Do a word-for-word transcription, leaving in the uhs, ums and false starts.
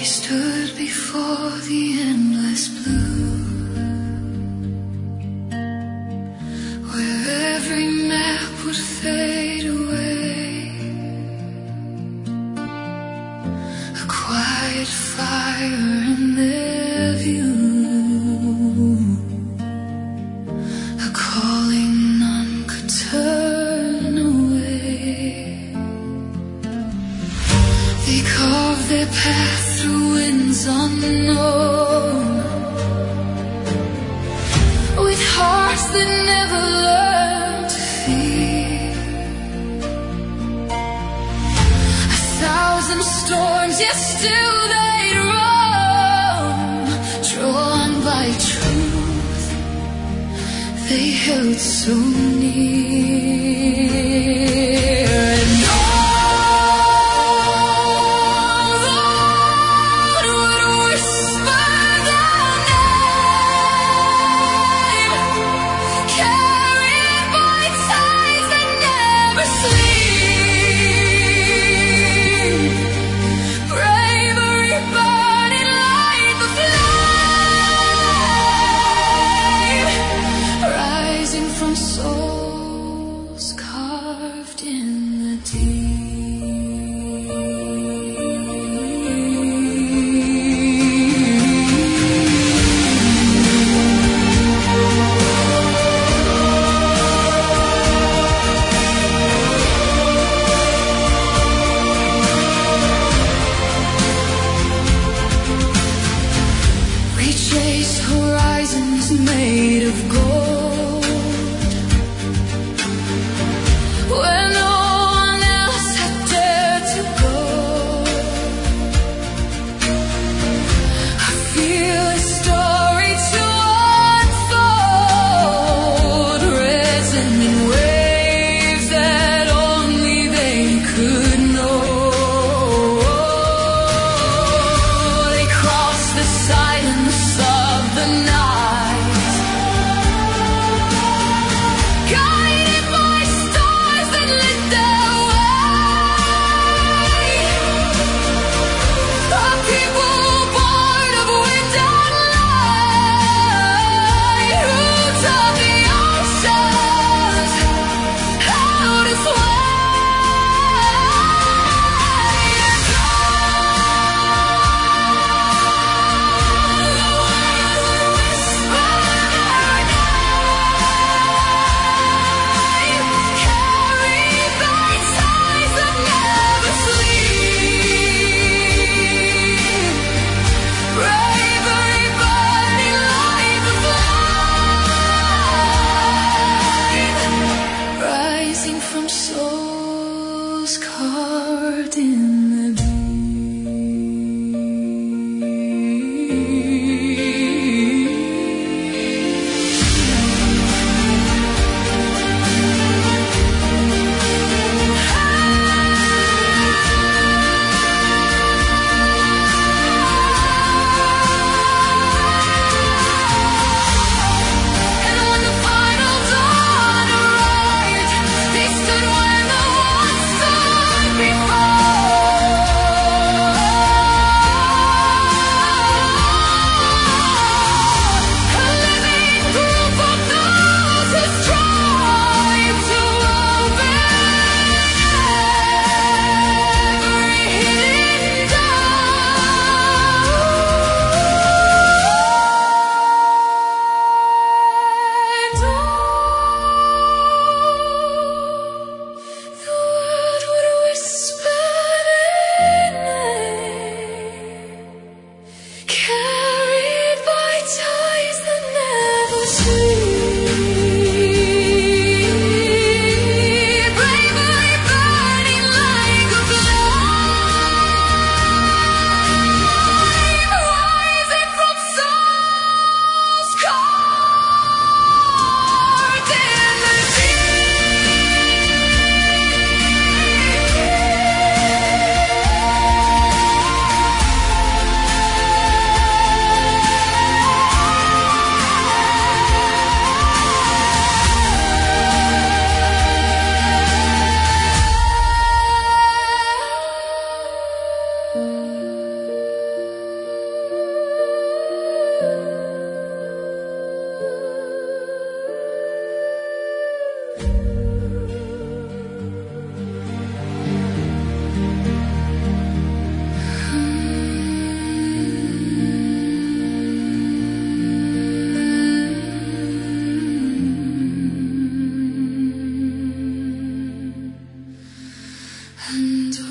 stood before the endless blue, where every map would fade away. A quiet fire in their view, a calling none could turn away. They carved their path through winds unknown, with hearts that never learned to fear. A thousand storms, yet still they'd roam, drawn by truth they held so near. And made of gold, where no one else had dared to go. I feel a story to unfold, resonant waves that only they could know. They cross the silence of the night, guided by stars that lit their way. A people born of wind and light, who taught the oceans how to sway. Carried by ties that never sleep, bravery burning like a flame, rising from souls carved in the deep. And when the final dawn arrived, they stood where no one stood before. A living proof of those who strive to open every hidden the world would whisper their name, carried by ties that never sleep, bravery burning like a flame, rising from souls carved in the deep. One, two.